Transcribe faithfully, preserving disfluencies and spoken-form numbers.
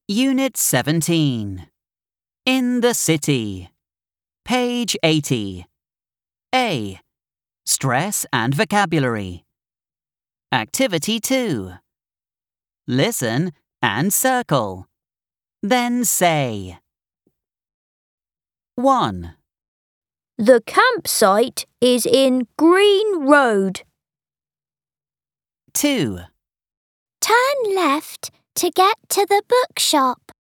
Unit seventeen. In the city. Page eighty. A. Stress and vocabulary. Activity two. Listen and circle. Then say. one. The campsite is in Green Road. two. Turn left to get to the bookshop.